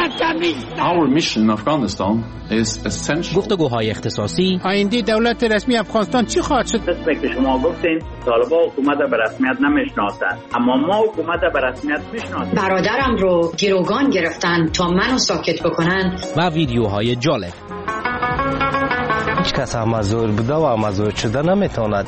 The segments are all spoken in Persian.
Our mission in Afghanistan is essential. گفتگوهای اختصاصی. آینده دولت رسمی افغانستان چی خواهد شد؟ مثل که شما گفتین طالبان حکومت به رسمیت نمیشناسند، اما ما حکومت به رسمیت میشناسیم. برادرم رو گروگان گرفتن تا منو ساکت بکنن. و ویدیوهای جالب. هیچ کس مزور بوده و مزور شده نمیتواند.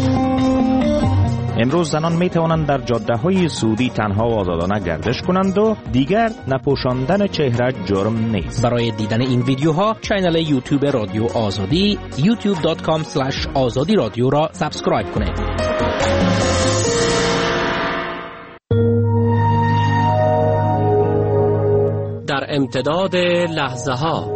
امروز زنان می توانند در جاده های سعودی تنها و آزادانه گردش کنند و دیگر نپوشاندن چهره جرم نیست. برای دیدن این ویدیوها کانال یوتیوب رادیو آزادی youtube.com/azadi رادیو را سابسکرایب کنید. در امتداد لحظه ها،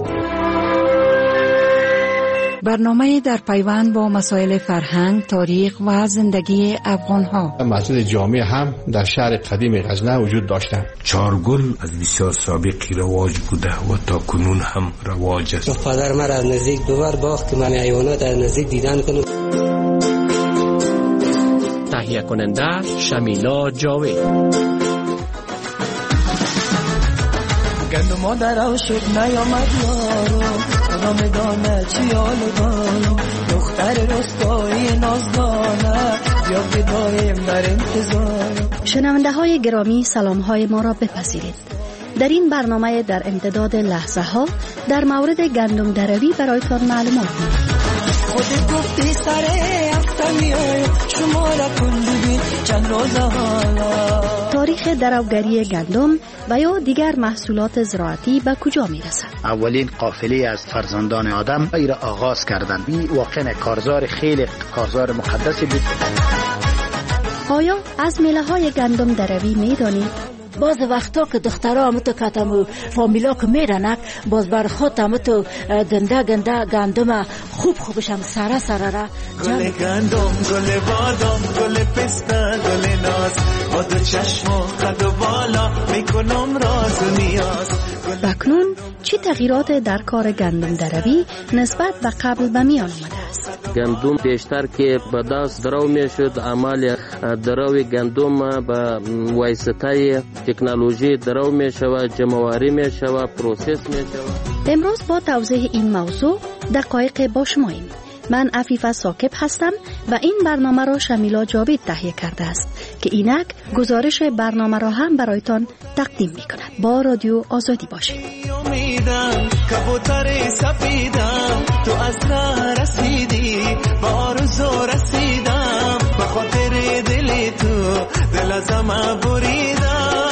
برنامه در پیوند با مسائل فرهنگ، تاریخ و زندگی افغان‌ها. مسجد جامع هم در شهر قدیم غزنه وجود داشته. چارگل از بسیار سابقی رواج بوده و تا کنون هم رواج است. پدر من از نزدیک دوبار باخت که من حیوانات از نزدیک دیدن کنم. تهیه کننده شمیلا جاوید. گندم مادر شد نیامد یارو، خدا میدانه چی حالو دارو، دختر رستایی نازدانه یا بدایم در انتظار. شنونده های گرامی، سلام های ما را بپذیرید. در این برنامه در امتداد لحظه ها در مورد گندم دروی برایتان معلومات می‌دهیم. خودت گفتی سره افتمیای شما را کندی چند روز حالا. تاریخ دروگری گندم و یا دیگر محصولات زراعتی به کجا میرسد؟ اولین قافله از فرزندان آدم را آغاز کردند. این واقعا کارزار کارزار مقدسی بود. آیا از میله های گندم دروی میدانید؟ باز وقتا که دخترها همتو کتمو فامیلا که میرنک باز بر خود همتو گنده گندم خوبش هم سره را گل گندم، گل بادام، گل پسته، گل ناز با دو چشم و قد و بالا میکنم راز و نیاز. بکنون چی تغییرات در کار گندم دروی نسبت به قبل به میان آمده است؟ گندم بیشتر که به دست درو میشد، عمل دروی گندم به واسطه تکنولوژی درو میشود، جمع‌آوری میشود، پروسس میشود. امروز با توضیح این موضوع دقایق با شماییم. من عفیفه ثاقب هستم و این برنامه را شمیلا جاوید تهیه کرده است که اینک گزارش برنامه را هم برایتان تقدیم می کند. با رادیو آزادی باشید. امیدم کبوتر سفیدم، تو از راه رسیدی با آرزو رسیدم، به خاطر دل تو دل ازم بریدم.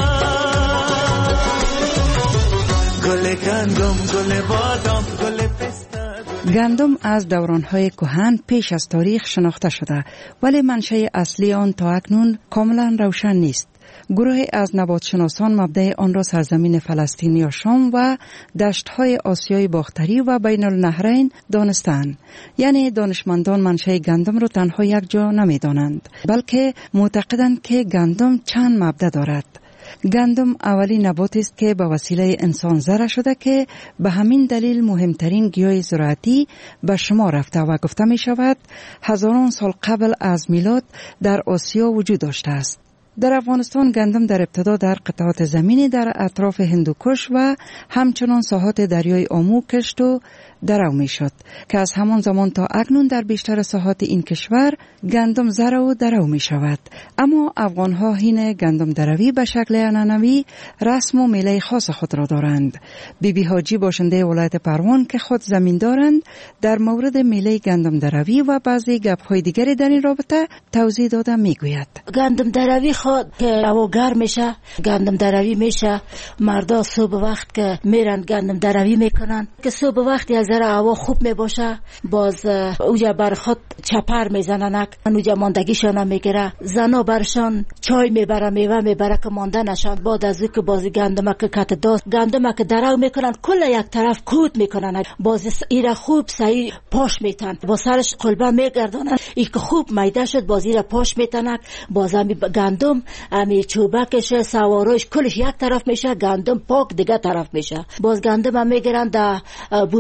گل گندم، گل بادام، گل پسته. گندم از دوران‌های کهن پیش از تاریخ شناخته شده، ولی منشأ اصلی آن تا اکنون کاملا روشن نیست. گروهی از نباتشناسان مبدأ آن را سرزمین فلسطین یا شام و دشت‌های آسیای باختری و بین النهرین دانستند. یعنی دانشمندان منشأ گندم را تنها یک جا نمی‌دانند، بلکه معتقدند که گندم چند مبدأ دارد. گندم اولین نباتی است که به وسیله انسان زرع شده که به همین دلیل مهمترین گیاه زراعتی به شما رفته و گفته می شود هزاران سال قبل از میلاد در آسیا وجود داشته است. در افغانستان گندم در ابتدا در قطعات زمینی در اطراف هندوکش و همچنان ساحات دریای آمو کشت و درو می شد که از همان زمان تا اکنون در بیشتر ساحات این کشور گندم زرع و درو می شود. اما افغانها هین گندم دروی به شکل عنعنوی رسم و میله خاص خود را دارند. بیبی حاجی باشنده ولایت پروان که خود زمین دارند در مورد میله گندم دروی و بعضی گپ‌های دیگری در این رابطه توضیح داده می گوید. گندم دروی خود که هوا گرم میشه، گندم دروی میشه، مردا صبح وقت که میرن گندم دروی میکنن که صبح وقت از هوا خوب میباشه، باز اوجا بر خود چپر میزننک، اوجا ماندگیشان میگیره، زنا برشان چای میبره، میوه میبره که مانده نشان. بعد از که باز گندمک کت داست، گندمک درو میکنن، کل یک طرف کود میکنن، باز ایره خوب صحیح پاش میتن، با سرش قلبه میگردانن، ای که خوب میده شد باز ایره پاش میتنک، باز همی گندم همی چوبکش سواروش کلش یک طرف میشه، گندم پاک دیگه طرف میشه. باز گندم هم میگیرن در بوجیا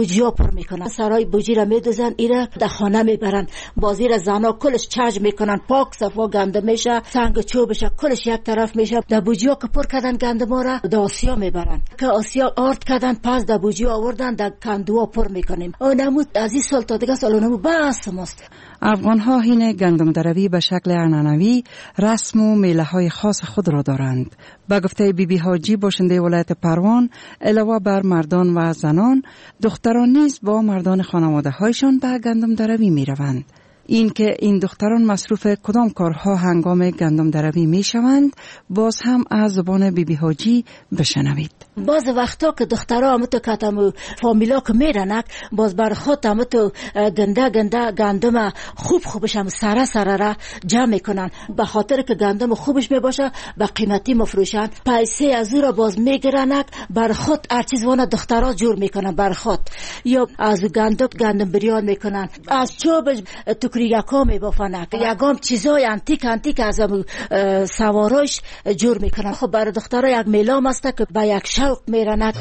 پر میکنن. سرای بوجی را میدوزن، ایره در خانه میبرن، بازی را زنا کلش چرج میکنن، پاک صفا گندم میشه، سنگ چوبش کلش یک طرف میشه. در بوجی ها که پر کردن گندم را در آسیا میبرن، که آسیا آرد کردن، پس در بوجی آوردن در کندوها پر میکنیم. اونمود از این سال تا دیگه سالونمو بس ماست. افغان ها هین گندم دروی به شکل عنعنوی رسم و میله های خاص خود را دارند. به گفته بیبی حاجی باشنده ولایت پروان، علاوه بر مردان و زنان، دختران نیز با مردان خانواده هایشان به گندم دروی می روند. این که این دختران مصروف کدام کارها هنگام گندم دروی می شوند، باز هم از زبان بیبی حاجی بشنوید. باز وقتا که دخترها همتو کتمو فامیلا که میرنک، باز بر خود همتو گنده گندم خوبش هم سره را جمع میکنن، به خاطر که گندم خوبش میباشه به قیمتی مفروشن. پیسه از او را باز میگیرنک، بر خود هر چیز وانه دخترها جور میکنن بر خود، یا از گندم بریان میکنن، از چوبش یکا میبافنک، یکام چیزای انتیک از سواراش جور میکنن. خب برای دخترها یک میلام است که به یک شوق میرنک.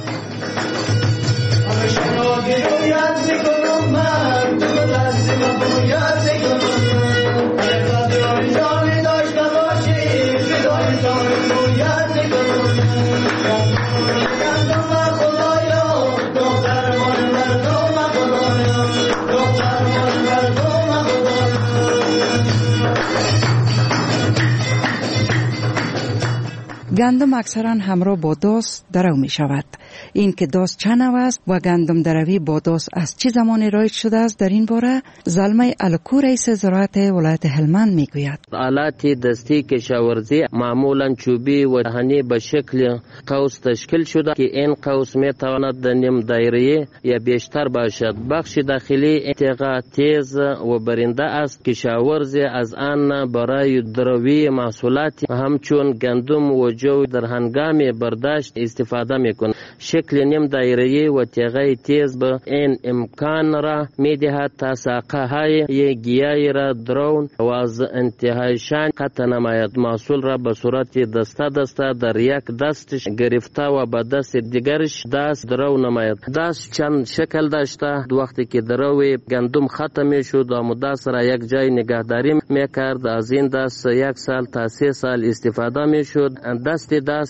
گندم اکثرا همراه با داس درو می شود. این که داس چه نوع است و گندم دروی با داس از چه زمانی رایج شده است، در این باره زلمه الکو رئیس زراعت ولایت هلمند می گوید. آلات دستی کشاورزی معمولا چوبی و دهنی به شکل قوس تشکیل شده که این قوس می تواند نیم دایره یا بیشتر باشد. بخش داخلی انتقا تیز و برنده است. کشاورزی از آن برای دروی محصولات همچون گندم و جو در هنگام برداشت استفاده میکنند. شکل نیم دایره و تیغه تیز به این امکان را میدهد تا ساقه های گیاهی را درون و از انتهایشان قطع نماید. محصول را به صورت دسته در یک دستش گرفته و به دست دیگرش دست درو نماید. دست چند شکل داشته. وقتی که دروی گندم ختم میشد و دست را یک جای نگهداری میکرد. از این دست 1 سال تا 3 سال استفاده میشد. دست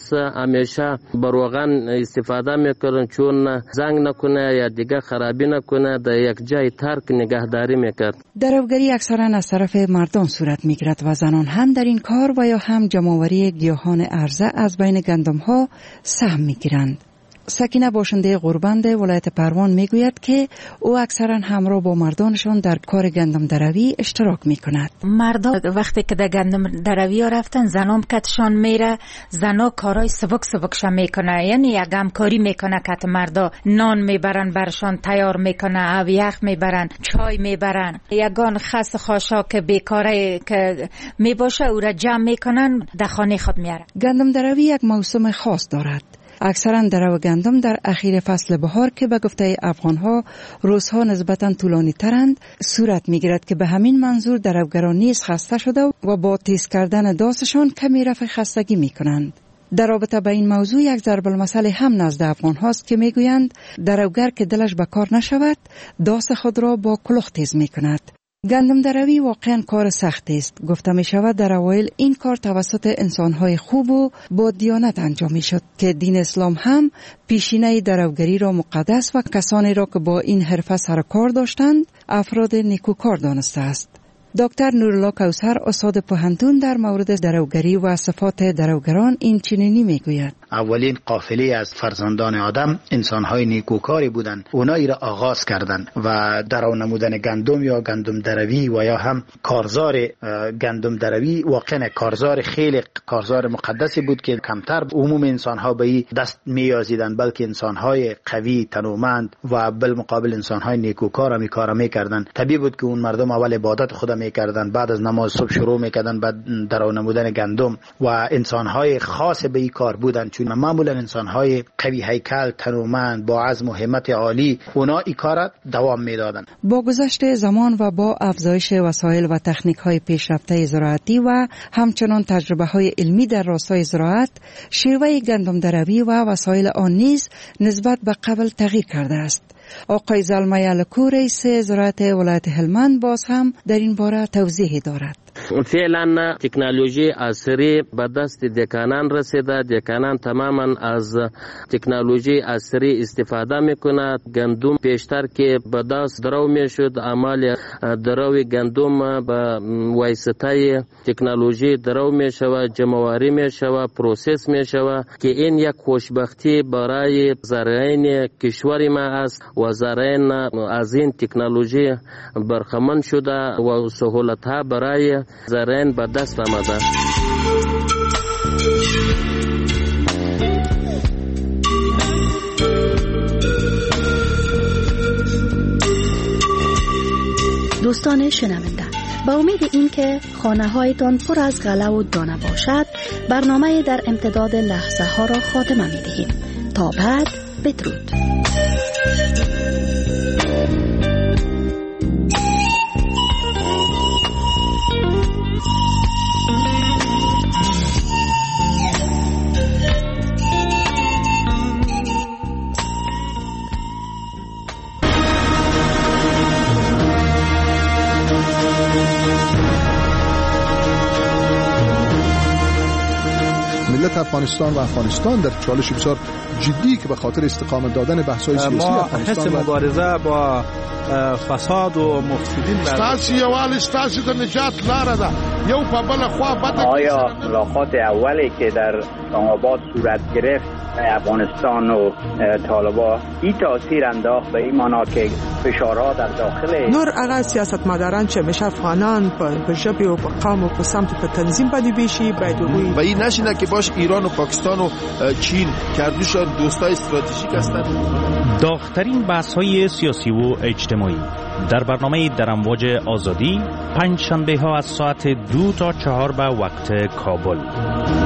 همیشه بروغن استفاده میکنن چون زنگ نکنه یا دیگه خرابی نکنه، در یک جای ترک نگهداری میکرد. دروگری اکثرا از طرف مردان صورت میگیرد و زنان هم در این کار و یا هم جمع‌آوری گیاهان عرضه از بین گندم ها سهم میگیرند. سکینه باشنده غوربند ولایت پروان میگوید که او اکثرا همراه با مردانشان در کار گندم دروی اشتراک میکند. مردان وقتی که در گندم دروی ها رفتن، زنام کتشان میره، زنا کارای سبکشان میکنه، یعنی یک همکاری میکنه که مردا نان میبرن برشان تیار میکنه، او یخ میبرن، چای میبرن. یگان خاص خاشا که بیکاره که میباشه او را جمع میکنن در خانه خود میاره. گندم دروی یک موسم خاص دارد. اکثرا درو گندم در اخیر فصل بهار که به گفته افغانها روزها نسبتا طولانی ترند صورت میگیرد که به همین منظور دروگران نیز خسته شده و با تیز کردن داسشان کمی رفع خستگی میکنند. در رابطه با این موضوع یک ضرب المثل هم نزد افغان هاست که میگویند دروگر که دلش به کار نشود داس خود را با کلوخ تیز میکند. گندم دروی واقعا کار سختی است. گفته می شود در اوایل این کار توسط انسانهای خوب و با دیانت انجام می شد که دین اسلام هم پیشینه دروگری را مقدس و کسانی را که با این حرفه سر کار داشتند افراد نیکوکار دانسته است. دکتر نورالله کوثر استاد پوهنتون در مورد دروگری و صفات دروگران این چنینی میگوید. اولین قافله از فرزندان آدم انسان‌های نیکوکاری بودند. اونایی را آغاز کردند و درو نمودن گندم یا گندم دروی و یا هم کارزار گندم دروی واقعا کارزار خیلی کارزار مقدسی بود که کمتر عموم انسان‌ها به این دست می‌یازیدند، بلکه انسان‌های قوی تنومند و بالمقابل انسان‌های نیکوکار هم کار می‌کردند. طبیعی بود که اون مردم اول عبادت خدا می‌کردند، بعد از نماز صبح شروع می‌کردند بعد درو نمودن گندم و انسان‌های خاص به این کار بودند. چون معمولا انسان‌های قوی هیکل تنومند با عزم و همت عالی اونا این کار دوام می‌دادند. با گذشت زمان و با افزایش وسایل و تکنیک‌های پیشرفته زراعتی و همچنان تجربه‌های علمی در راستای زراعت، شیوه گندم دروی و وسایل آن نیز نسبت به قبل تغییر کرده است. آقای زلمه یلکو رئیس وزارت ولایت هلمند باز هم در این باره توضیح دارد. فعلا تکنولوژی عصری به دست دکانان رسیده. دکانان تماما از تکنولوژی عصری استفاده میکنه. گندم پیشتر که به دست درو میشد، اعمال دروی گندم به واسطه تکنولوژی درو میشود، جمع‌آوری میشود، پروسس میشود که این یک خوشبختی برای زارعین کشور ما است و زارعین از این تکنولوژی برخمن شده و سهولت ها برای زارعین به دست آمده. دوستان شنونده، با امید این که خانه هایتان پر از غله و دانه باشد، برنامه در امتداد لحظه ها را خاتمه می دهیم. تا بعد، بدرود. ملت افغانستان و افغانستان در چالش بسیار جدی که به خاطر استقامت دادن بحث‌های سیاسی افغانستان حس مبارزه با فساد و مفسدین ستاسي یوال ستاسي د نجات لاره ده. یو په بل خوا بده. آیا ملاقات اولی که در آباد صورت گرفت افغانستان و طالبان این تاثیر انداخت به این معنا که فشارها در داخل نور هغه سیاستمداران چې مشه افغانان په ژبې او په قوم او په سمت په تنظیم باندې بشي باید و این نشینه که باش ایران و پاکستان و چین کردوشان دوستای استراتژیک هستند. داغ‌ترین بحث‌های سیاسی و اجتماعی در برنامه در امواج آزادی، پنج شنبه ها از ساعت 2 تا 4 به وقت کابل.